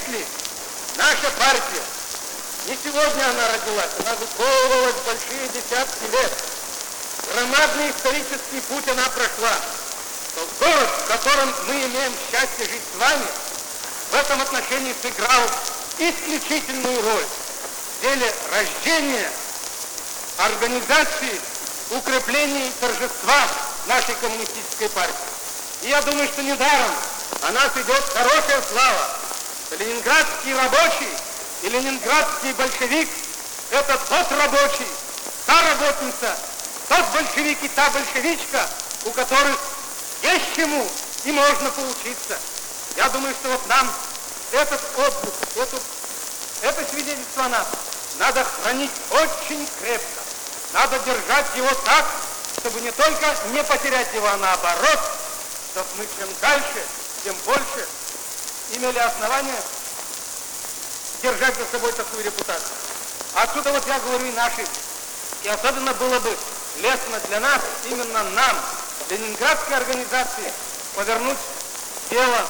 Если наша партия, не сегодня она родилась, она выковывалась большие десятки лет, громадный исторический путь она прошла, то город, в котором мы имеем счастье жить с вами, в этом отношении сыграл исключительную роль в деле рождения, организации, укрепления и торжества нашей коммунистической партии. И я думаю, что недаром о нас идет хорошая слава. Ленинградский рабочий и ленинградский большевик – это тот рабочий, та работница, тот большевик и та большевичка, у которых есть чему и можно поучиться. Я думаю, что вот нам этот отзыв, это свидетельство о нас надо хранить очень крепко. Надо держать его так, чтобы не только не потерять его, а наоборот, чтобы мы чем дальше, тем больше имели основания держать за собой такую репутацию. Отсюда вот я говорю и нашим. И особенно было бы лестно для нас, именно нам, ленинградской организации, повернуть дело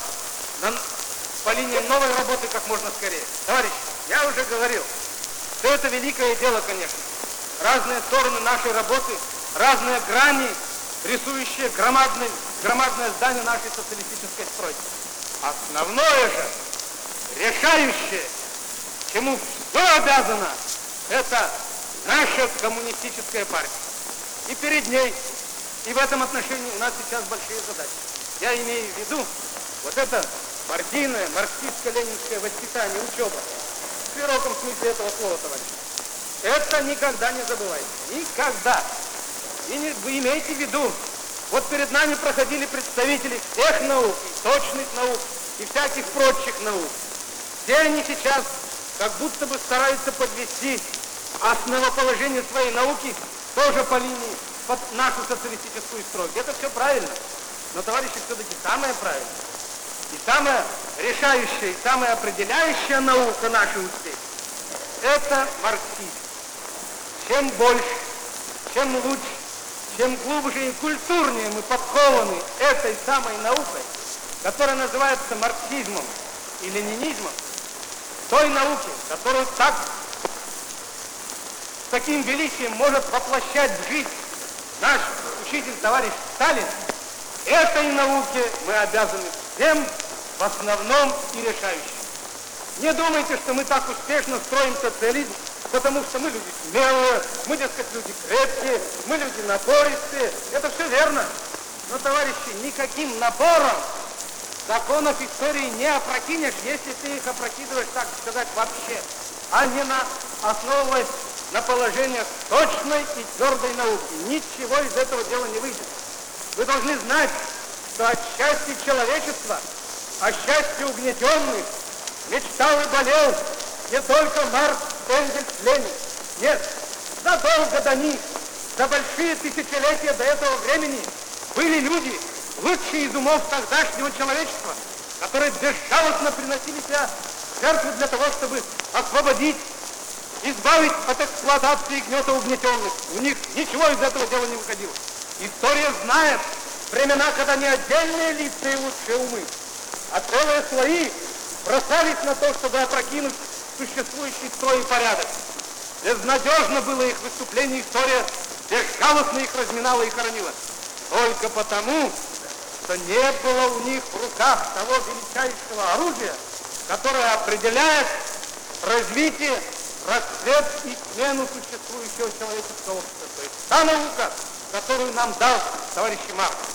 по линии новой работы как можно скорее. Товарищи, я уже говорил, что это великое дело, конечно. Разные стороны нашей работы, разные грани, рисующие громадное здание нашей социалистической стройки. Основное же, решающее, чему все обязано, это наша коммунистическая партия. И перед ней, и в этом отношении у нас сейчас большие задачи. Я имею в виду вот это партийное, марксистско-ленинское воспитание, учеба. В широком смысле этого слова, товарищи. Это никогда не забывайте. Никогда. И вы имейте в виду, вот перед нами проходили представители всех наук, и точных наук, и всяких прочих наук. Все они сейчас как будто бы стараются подвести основоположение своей науки тоже по линии под нашу социалистическую стройку. Это все правильно. Но, товарищи, все-таки самое правильное, и самая решающая, и самая определяющая наука нашей успехи – это марксизм. Чем больше, чем лучше, чем глубже и культурнее мы подкованы этой самой наукой, которая называется марксизмом и ленинизмом, той науке, которую с таким величием может воплощать в жизнь наш учитель, товарищ Сталин, этой науке мы обязаны всем в основном и решающим. Не думайте, что мы так успешно строим социализм, потому что мы люди смелые, мы, дескать, люди крепкие, мы люди напористые. Это все верно. Но, товарищи, никаким напором законов истории не опрокинешь, если ты их опрокидываешь, так сказать, вообще, а не основываясь на положениях точной и твердой науки. Ничего из этого дела не выйдет. Вы должны знать, что от счастья человечества, о счастье угнетенных мечтал и болел не только Маркс, Энгельс, Ленин. Нет, задолго до них, за большие тысячелетия до этого времени были люди, лучшие из умов тогдашнего человечества, которые безжалостно приносили себя в жертву для того, чтобы освободить, избавить от эксплуатации и гнета угнетенных. У них ничего из этого дела не выходило. История знает времена, когда не отдельные лица и лучшие умы, а целые слои бросались на то, чтобы опрокинуть существующий строй и порядок. Безнадежно было их выступление, история безжалостно их разминала и хоронила. Только потому, что не было у них в руках того величайшего оружия, которое определяет развитие, расцвет и смену существующего человеческого общества. То есть та наука, которую нам дал товарищ Маркс.